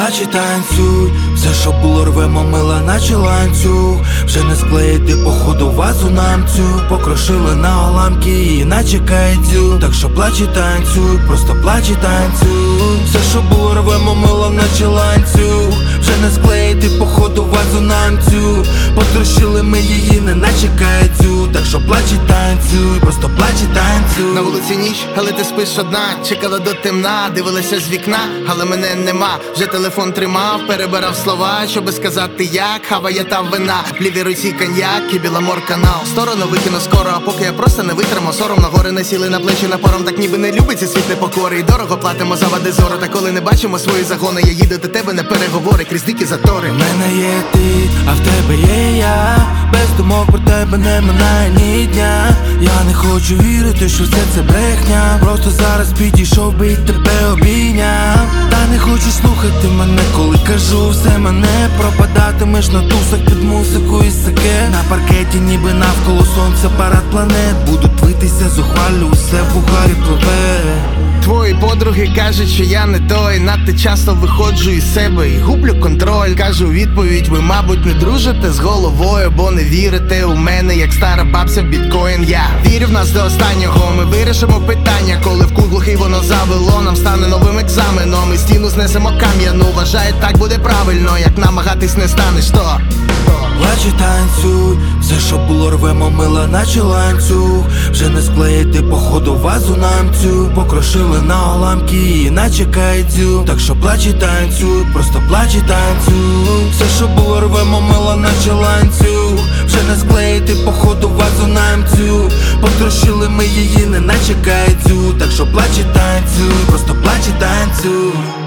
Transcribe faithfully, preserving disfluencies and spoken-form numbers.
плач і танцюй, все, що було, рвемо мила, наче ланцюг. Вже не склеїти, походу, вазу нам цю покрошили на уламки, іначе кайдзю. Так що плач і танцюй, просто плач і танцюй. Все, що було, рвемо мила, наче ланцюг. Вже не склеїти, походу, вазу нам цю потрощили ми її, не наче кайдзю. Так що плач і танцюй, просто плач і танцюй. На вулиці ніч, але ти спиш одна. Чекала до темна, дивилася з вікна, але мене нема. Вже телефон тримав, перебирав слова, щоби сказати як. Хаває та вина, в лівій руці коньяк і Біламор канал. Сторону викину скоро, а поки я просто не витримав. Соромно гори не сіли на плечі напором. Так ніби не любить цей світ непокори. І дорого платимо за вади зору. Та коли не бачимо свої загони, я їду до тебе на переговори крізь дикі затори. У мене є ти, а в тебе є я. Без думок про тебе не минає ні дня. Я не хочу вірити, що все це брехня. Просто зараз підійшов би і тебе обійняв. Та не хочу слухати мене, коли кажу все мене. Пропадатимеш на тусах під музику і саке. На паркеті ніби навколо сонця парад планет. Будуть твитися, зухвалю, усе в угарі пливе. Твої подруги кажуть, що я не той. Надто часто виходжу із себе і гублю контроль. Кажу відповідь, ви, мабуть, не дружите з головою, бо не вірите у мене, як стара бабця в біткоін. Я вірю в нас до останнього, ми вирішимо питання. Коли в кут глухий воно завело, нам стане новим екзаменом. І стіну знесемо кам'яну, вважаю, так буде правильно. Як намагатись не станеш, то плач і танцюй, все, що було, рвемо мила, наче ланцюг. Вже не склеїти, походу, вазу нам цю покрошили на уламки, іначе кайдзю. Так що плач і танцюй, просто плач і танцюй. Все, що було, рвемо мила, наче ланцюг. Вже не склеїти, походу, вазу нам цю потрощили ми її, не наче кайдзю. Так що плач і танцюй, просто плач і танцюй.